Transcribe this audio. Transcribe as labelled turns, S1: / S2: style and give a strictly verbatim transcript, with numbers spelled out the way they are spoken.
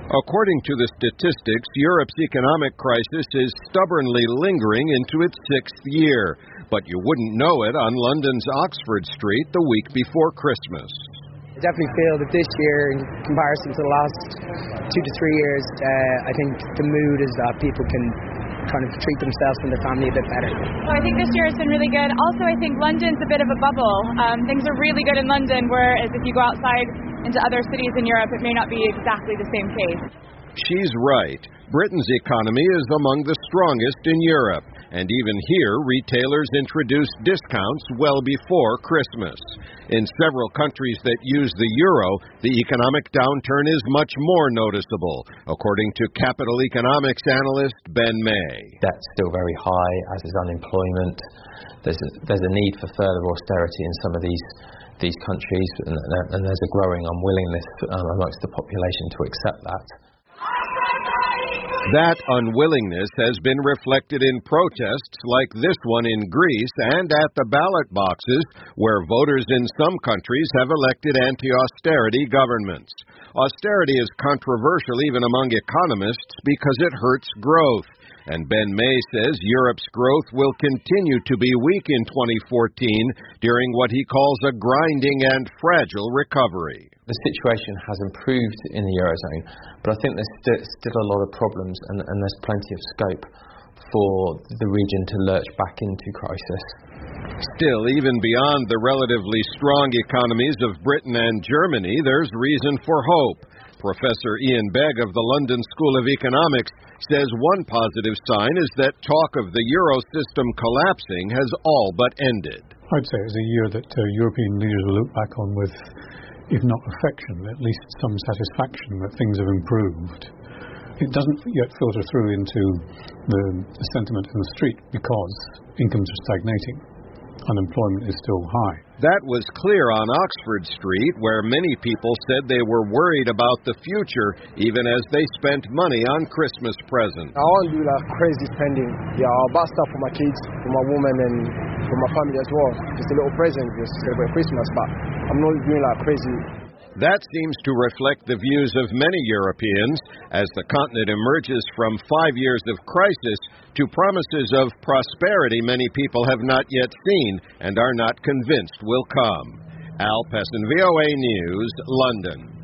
S1: According to the statistics, Europe's economic crisis is stubbornly lingering into its sixth year. But you wouldn't know it on London's Oxford Street the week before Christmas.
S2: I definitely feel that this year, in comparison to the last two to three years, uh, I think the mood is that people can kind of treat themselves and their family a bit better.
S3: Well, I think this year has been really good. Also, I think London's a bit of a bubble. Um, things are really good in London, whereas if you go outside into other cities in Europe, it may not be exactly the same case.
S1: She's right. Britain's economy is among the strongest in Europe, and even here, retailers introduced discounts well before Christmas. In several countries that use the euro, the economic downturn is much more noticeable, according to capital economics analyst Ben May.
S4: Debt's still very high, as is unemployment. There's a, there's a need for further austerity in some of these these countries, and, and there's a growing unwillingness um, amongst the population to accept that.
S1: That unwillingness has been reflected in protests like this one in Greece and at the ballot boxes, where voters in some countries have elected anti-austerity governments. Austerity is controversial even among economists because it hurts growth. And Ben May says Europe's growth will continue to be weak in twenty fourteen during what he calls a grinding and fragile recovery.
S4: The situation has improved in the Eurozone, but I think there's st- still a lot of problems, and, and there's plenty of scope for the region to lurch back into crisis.
S1: Still, even beyond the relatively strong economies of Britain and Germany, there's reason for hope. Professor Ian Begg of the London School of Economics says one positive sign is that talk of the euro system collapsing has all but ended.
S5: I'd say it's a year that uh, European leaders will look back on with, if not affection, at least some satisfaction that things have improved. It doesn't yet filter through into the, the sentiment in the street because incomes are stagnating. Unemployment is still high.
S1: That was clear on Oxford Street, where many people said they were worried about the future, even as they spent money on Christmas presents.
S6: I won't do like crazy spending. Yeah, I'll buy stuff for my kids, for my woman, and for my family as well. Just a little present, just to celebrate Christmas, but I'm not doing like crazy.
S1: That seems to reflect the views of many Europeans as the continent emerges from five years of crisis to promises of prosperity many people have not yet seen and are not convinced will come. Al Pessin, V O A News, London.